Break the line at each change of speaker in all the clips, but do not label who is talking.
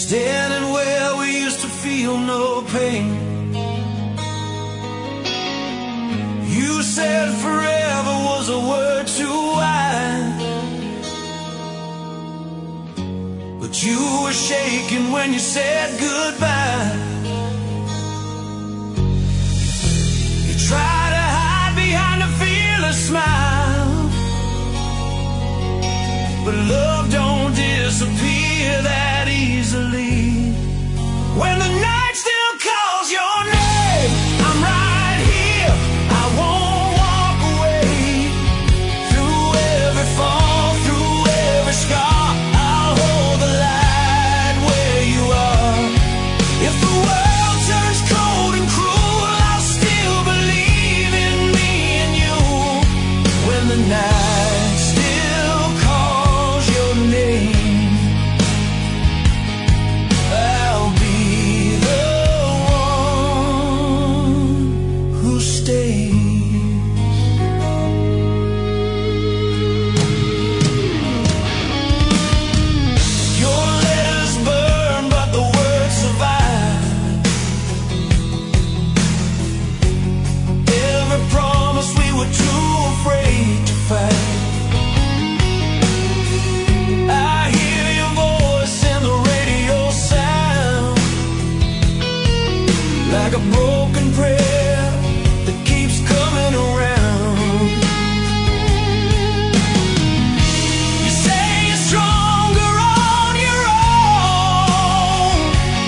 standing where we used to feel no pain. You said forever was a word too wide, but you were shaking when you said goodbye. You tried to hide behind a fearless smile, but love don't disappear that easily. When the night still calls your name, I'm right here, I won't walk away. Through every fall, through every scar, I'll hold the light where you are. If the world turns cold and cruel, I'll still believe in me and you. When the night still calls your name, I'll be the one who stays. Your letters burn, but the words survive. Every promise we were too afraid to fight. I hear your voice in the radio sound, like a broken prayer that keeps coming around. You say you're stronger on your own,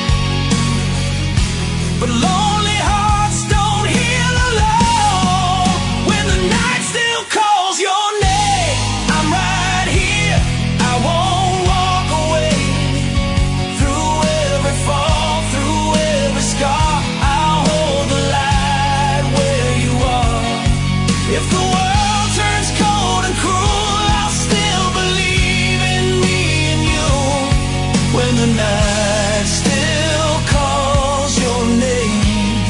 but lonely hearts don't heal alone. When the night still calls your name, I'm right here, I won't walk away. Through every fall, through every scar, I'll hold the light where you are. If the world turns cold and cruel, I'll still believe in me and you. When the night still calls your name,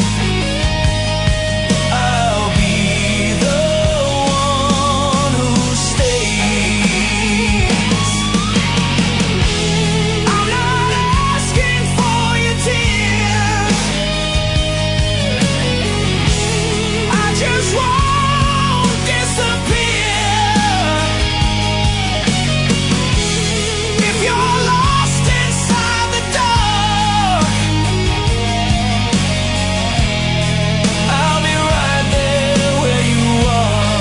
I'll be the one who stays. I'm not asking for your tears, I just won't disappear. If you're lost inside the dark, I'll be right there where you are.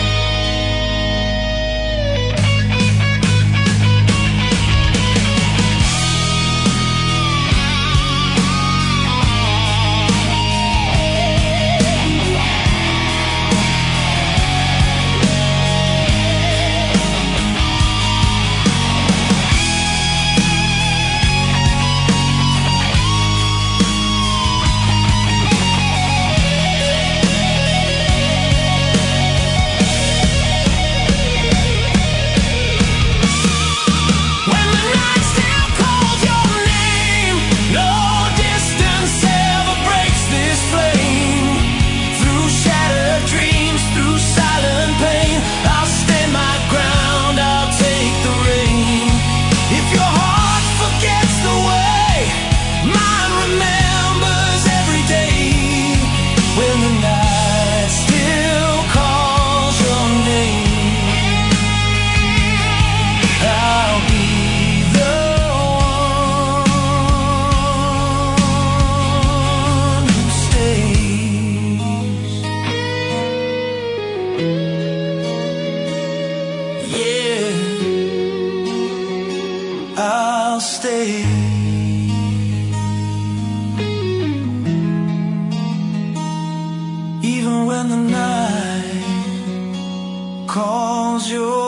When the night still calls your name, no distance ever breaks this flame. Through shattered dreams, through silent pain, I'll stand my ground, I'll take the rain. If your heart forgets the way, mine remembers every day. When the night still calls your name, I'll be the one who stays. Yeah, I'll stay. Even when the night calls your